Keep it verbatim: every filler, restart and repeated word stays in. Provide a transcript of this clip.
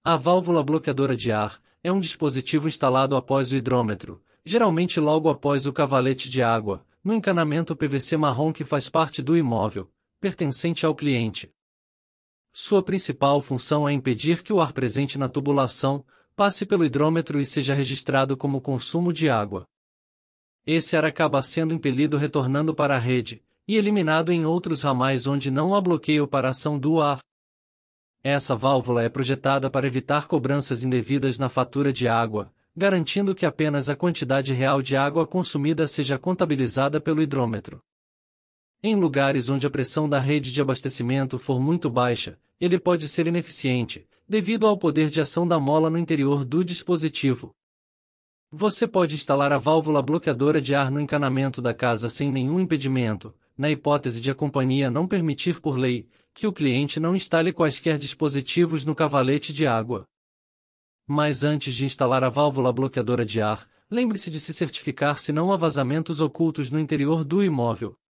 A válvula bloqueadora de ar é um dispositivo instalado após o hidrômetro, geralmente logo após o cavalete de água, no encanamento P V C marrom que faz parte do imóvel, pertencente ao cliente. Sua principal função é impedir que o ar presente na tubulação passe pelo hidrômetro e seja registrado como consumo de água. Esse ar acaba sendo impelido retornando para a rede, e eliminado em outros ramais onde não há bloqueio para a ação do ar. Essa válvula é projetada para evitar cobranças indevidas na fatura de água, garantindo que apenas a quantidade real de água consumida seja contabilizada pelo hidrômetro. Em lugares onde a pressão da rede de abastecimento for muito baixa, ele pode ser ineficiente, devido ao poder de ação da mola no interior do dispositivo. Você pode instalar a válvula bloqueadora de ar no encanamento da casa sem nenhum impedimento, na hipótese de a companhia não permitir por lei que o cliente não instale quaisquer dispositivos no cavalete de água. Mas antes de instalar a válvula bloqueadora de ar, lembre-se de se certificar se não há vazamentos ocultos no interior do imóvel.